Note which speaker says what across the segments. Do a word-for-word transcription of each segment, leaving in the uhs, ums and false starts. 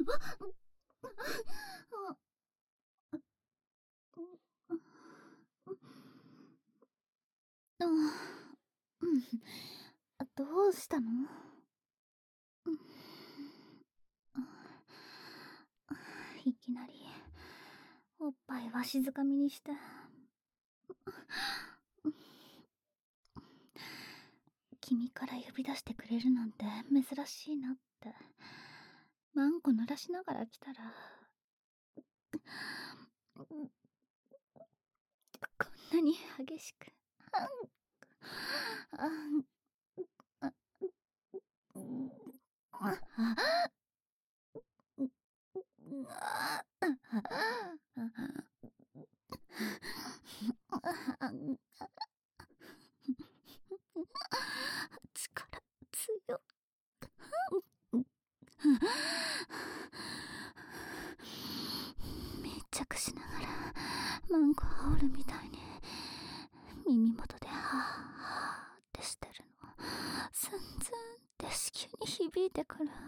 Speaker 1: あ、うん。どうしたの？うん。いきなりおっぱいわしづかみにして。君から呼び出してくれるなんて珍しいなって。マンコ濡らしながら来たら、こんなに激しく。力強っ。密着しながらマンコ煽るみたいに耳元でハーハーってしてるの、スンズンって子宮に響いてくる。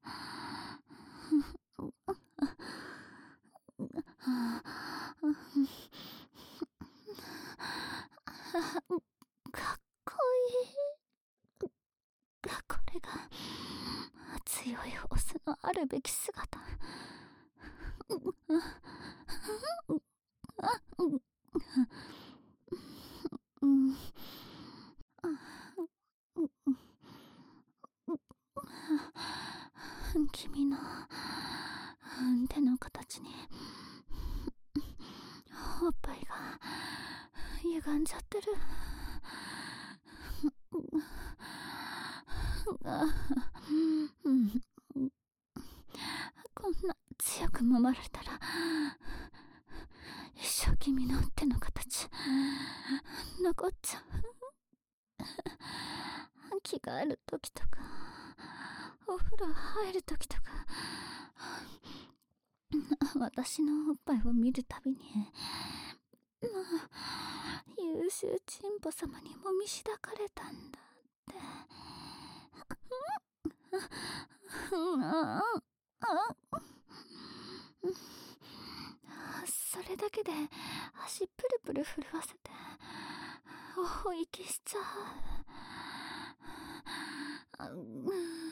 Speaker 1: かっこいい。これが強いオスのあるべき姿。君の手の形におっぱいが歪んじゃってる。こんな強く揉まれたら一生君の手の形残っちゃう。着替える時とかお風呂入る時とか私のおっぱいを見るたびに優秀チンポ様にもみしだかれたんだって。それだけで足プルプル震わせて大息しちゃう。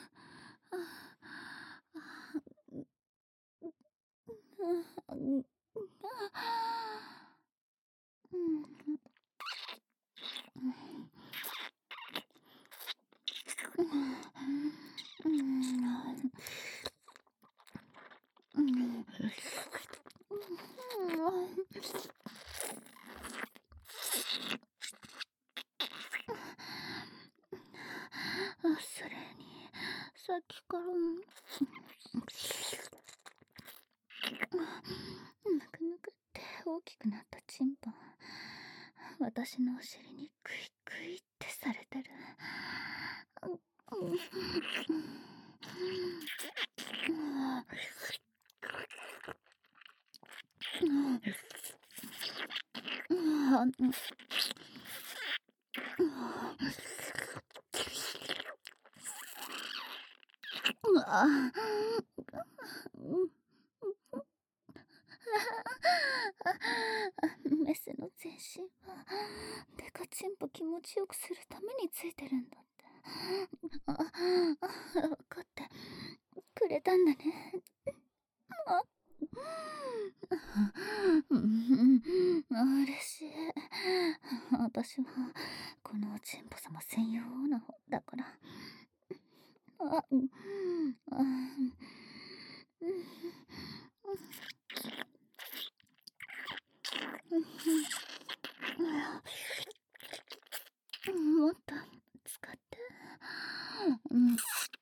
Speaker 1: それにさっきからぬくぬくって大きくなったチンポ私のお尻にグイグイってされてる。メスの全身はデカチンポ気持ちよくするためについてるんだって。分かってくれたんだね。嬉しい。私はこのチンポ様専用な方だから。あ、うん、あ、もっと使って。うん。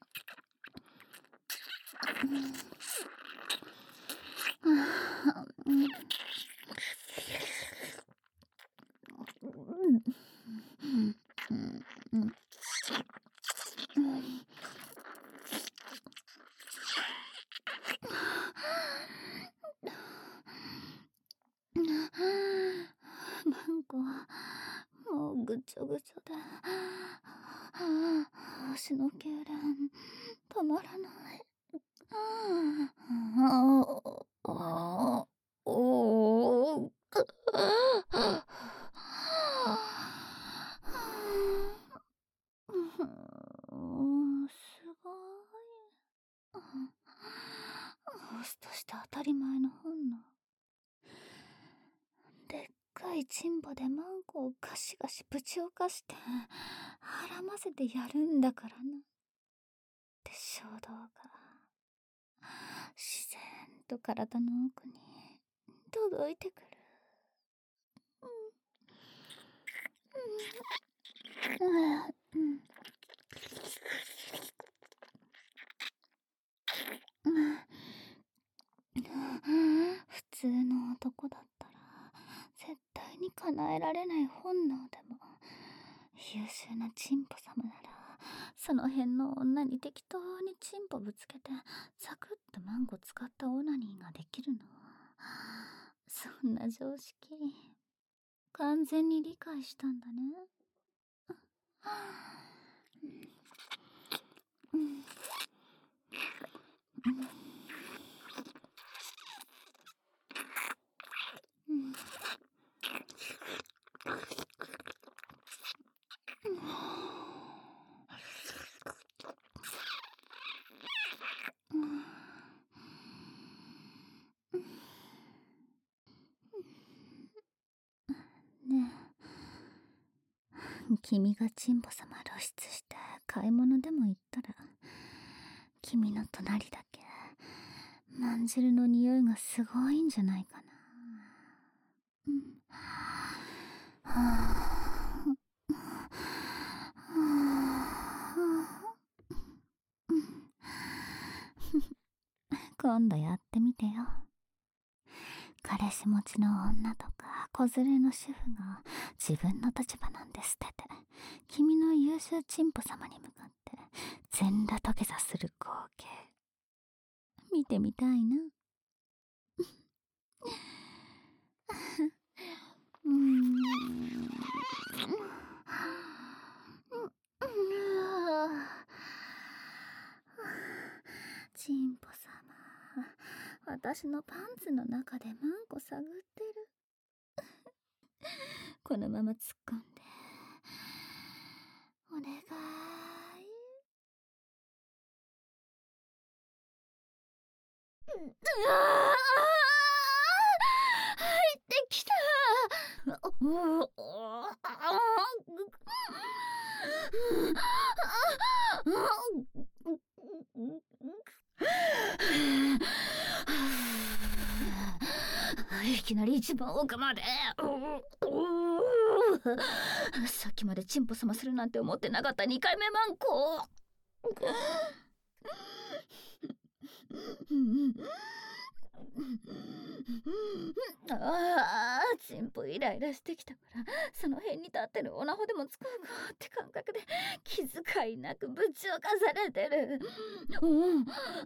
Speaker 1: マンコはもうぐちょぐちょで足の痙攣止まらない。 オスとして当たり前の本能。でっかいチンポでマンコをガシガシぶちおかしてはらませてやるんだからなって衝動が自然と体の奥に届いてくる。うんうんうん普通の男だったら絶対に叶えられない本能でも、優秀なチンポ様ならその辺の女に適当にチンポぶつけてサクッとマンコ使ったオナニーができるの。そんな常識完全に理解したんだね。うんうんうんねえ、君がチンポ様露出して買い物でも行ったら、君の隣だけまんじるの匂いがすごいんじゃないかな。うん、はあ、今度やってみてよ。彼氏持ちの女とか子連れの主婦が自分の立場なんて捨てて君の優秀チンポ様に向かって全裸土下座する光景見てみたいな。うーんチンポ様、私のパンツの中でマンコ探ってる。このまま突っ込んでお願い。うわー、入ってきた。いきなり一番奥まで。さっきまでチンポ様するなんて思ってなかったにかいめマンコ。ああ、チンポイライラしてきたから、その辺に立ってるオナホでも使うかって感覚で気遣いなくぶちおかされてる。うん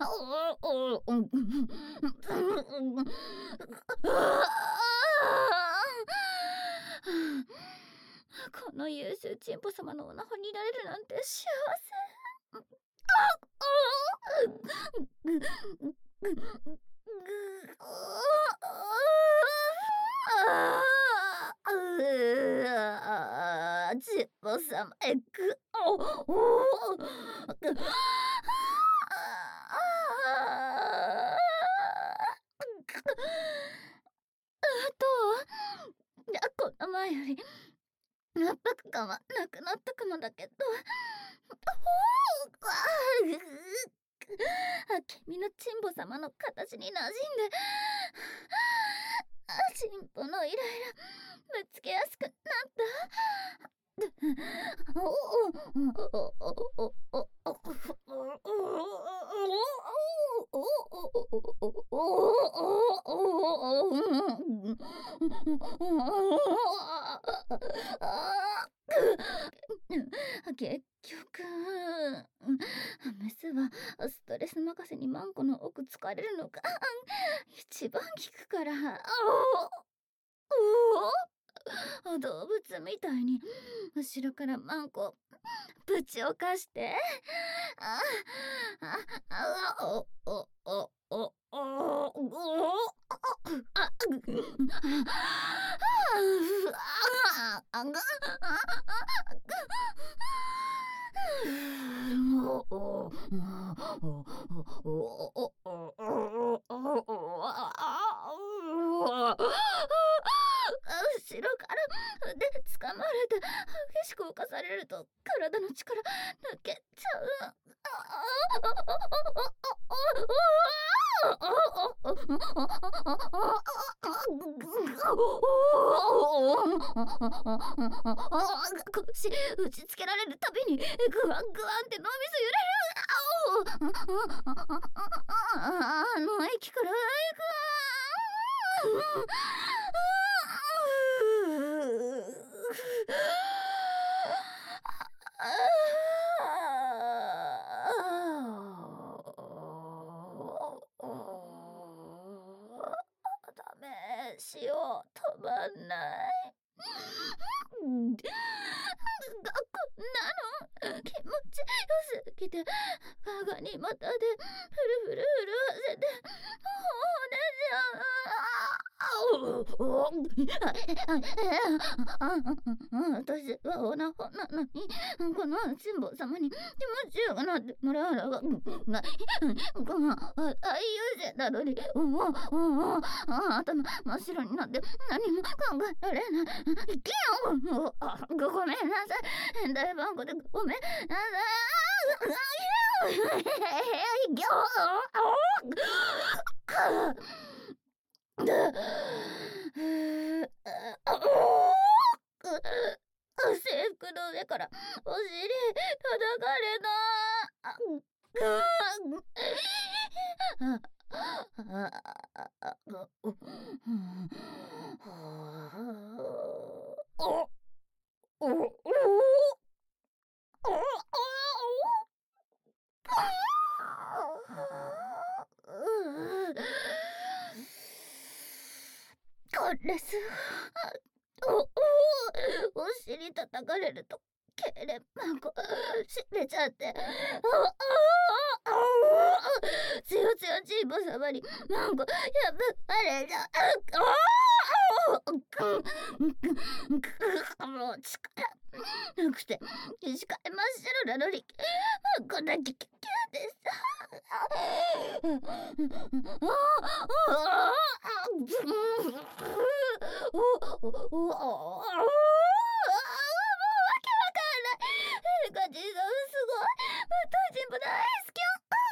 Speaker 1: この優秀チンポ様のオナホにいられるなんて幸せ。チンポ様エッグ。この前より圧迫感はなくなったかもだけど、君のチンポ様の形に馴染んで、チンポのイライラぶつけやすくなった。結局メスはストレス任せにマンコの奥疲れるのが一番効くから。動物みたいに後ろからマンコぶちおかして、あああおおおおおおあ腰打ちつけられるたびにグワングワンって脳みそ揺れる。あの駅から行く。ダメ、塩止まんない。がこんなの気持ちよすぎて歯がに股でフルフル震わせて骨じゃ私はオナホなのにこの辛抱様に気持ちよくなってもらうのがないこの愛優先なのに頭真っ白になって何も考えられない。ごめんなさい。大番号でごめんなさい。制服の上からお尻叩かれた。これすおおお尻叩かれるとけれまこしれちゃってつよつよチーボ様になんかやぶあれじゃもう力なくて視界真っ白なのにこんなキュキュキュでさガチさんすごい。ぶっといチンポ大好き。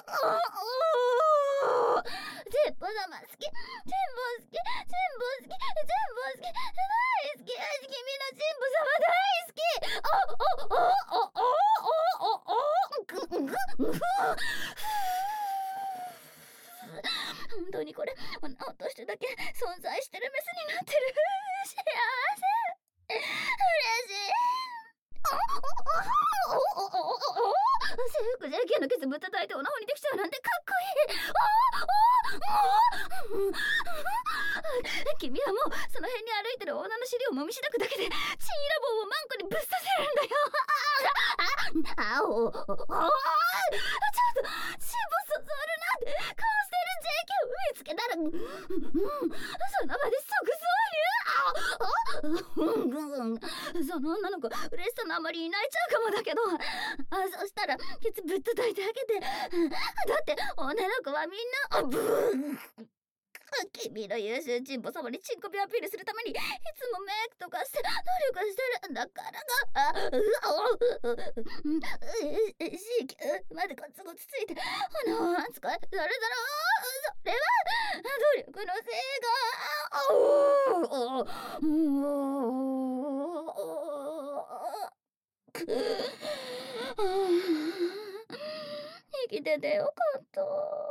Speaker 1: チンポ様好き。チンポ好き。チンポ好き。チンポ好き。大好き。君のチンポ様大好き。おおおおおおおおお本当にこれ女としてだけ存在してるメスになってる。幸せ。嬉しい。制服じゃ毛のケツぶったたいておなほにできちゃうなんてかっこいい。君はもうその辺に歩いてる女の尻をもみしだくだけでチンイラ棒をマンコにぶっ刺せるんだよ。あおおおちょっとチンポそそるなんて顔してる ジェイケー 見つけたら、うん、その場で即挿入。その女の子嬉しさのあまり泣いちゃうかもだけど、あそしたらケツぶっ叩いてあげて。だって女の子はみんなブー君の優秀チンポ様にチンコビアピールするためにいつもメイクとかして努力してるんだからが。あうおうしきまでゴツゴツついて鼻を扱いされたらそれは努力のせいが。生きててよかった。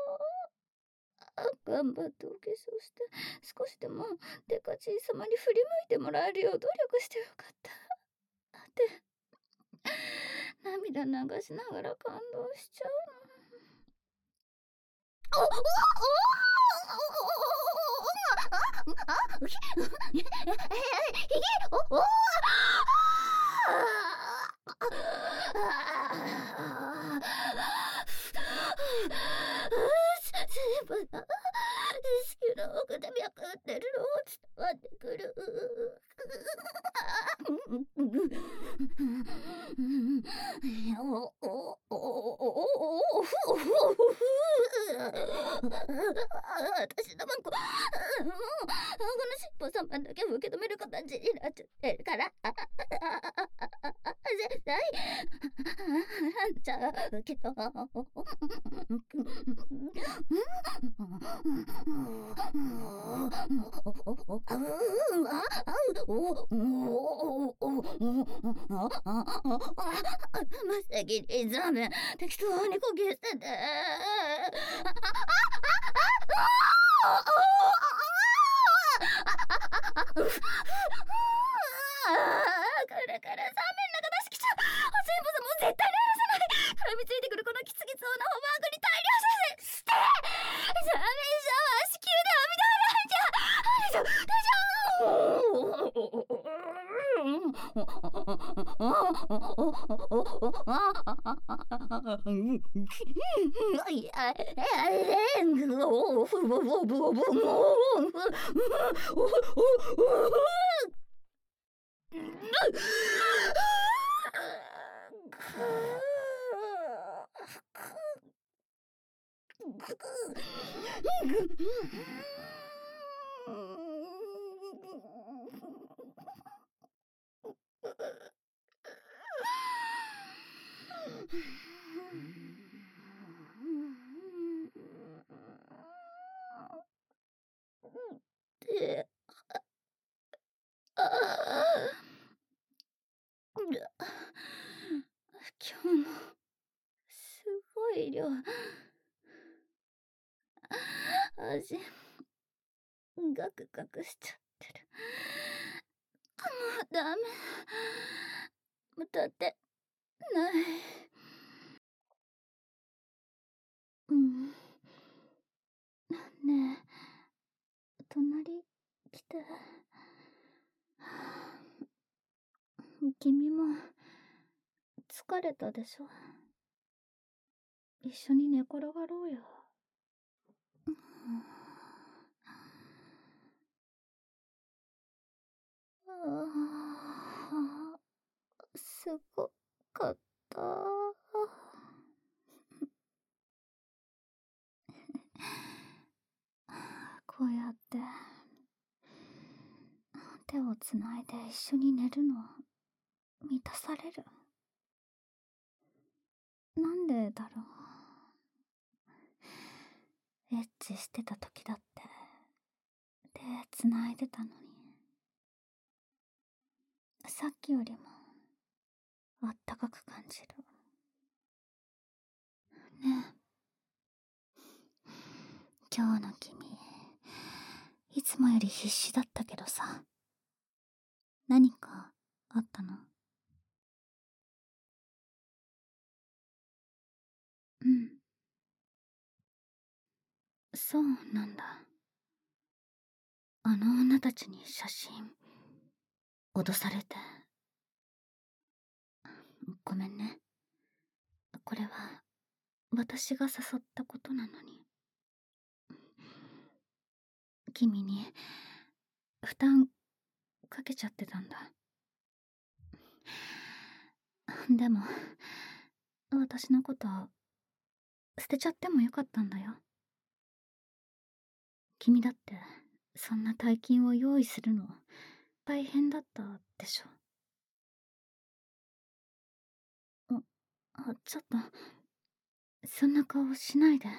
Speaker 1: 頑張ってお化粧して少しでもデカチン様に振り向いてもらえるよう努力してよかった。だって涙流しながら感動しちゃうの。おおおおおお子宮の奥で脈打ってるの伝わってくる。私のマンコもうこの尻尾様だけ受け止める形になっちゃってるから絶対払っちゃうけど。無責任ザメ、適当にこぎ捨てて。くるくるザメん中出しきちゃう。全部もう絶対に離さない。絡みついてくるこのキツキツオなホバーグに大量射精して。ザメシャワー子宮で網で洗うんじゃ。で、あ今日もすごい量。味ガクガクしちゃってる。もうダメ。歌ってない。うん。ねえ、隣来て。君も疲れたでしょ。一緒に寝転がろうよ。ああ、すごかった。こうやって手をつないで一緒に寝るの満たされる。なんでだろう。エッチしてた時だって手つないでたのに、さっきよりもあったかく感じる。ねえ、今日の君いつもより必死だったけどさ、何かあったの？うん。そうなんだ。あの女たちに写真脅されて。ごめんね。これは私が誘ったことなのに。君に負担かけちゃってたんだ。でも私のこと捨てちゃってもよかったんだよ。君だってそんな大金を用意するの大変だったでしょ。あ、ちょっとそんな顔しないで。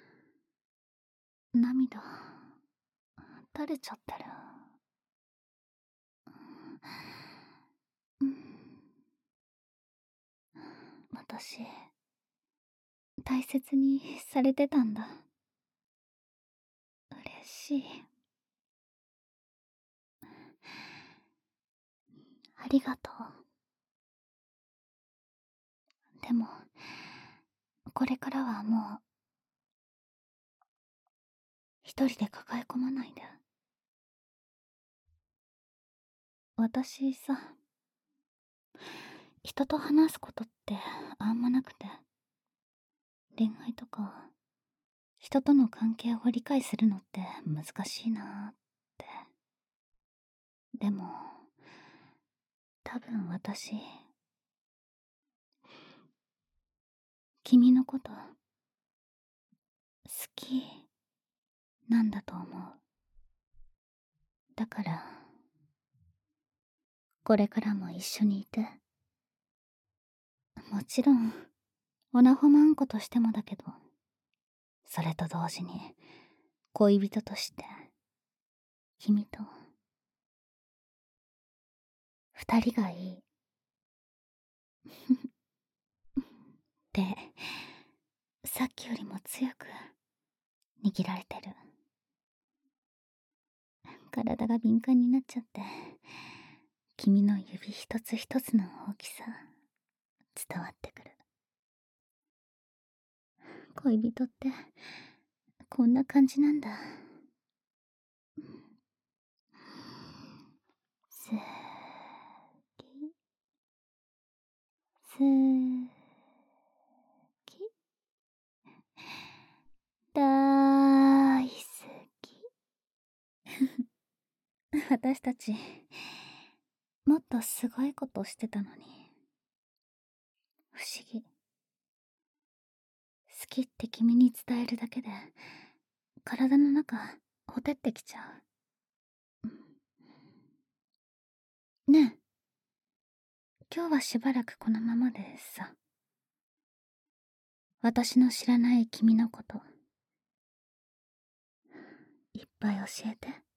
Speaker 1: 涙垂れちゃってる。うん、私大切にされてたんだ。嬉しい。ありがとう。でもこれからはもう一人で抱え込まないで。私さ、人と話すことってあんまなくて、恋愛とか人との関係を理解するのって難しいなーって。でも多分私君のこと好きなんだと思う。だからこれからも一緒にいて。 もちろんオナホマンコとしてもだけど、それと同時に恋人として君と二人がいいってさっきよりも強く握られてる。体が敏感になっちゃって、君の指一つ一つの大きさ伝わってくる。恋人ってこんな感じなんだ。すきすきだいすき私たちもっとすごいことしてたのに。不思議。好きって君に伝えるだけで体の中ほてってきちゃう。ねえ、今日はしばらくこのままでさ、私の知らない君のこといっぱい教えて。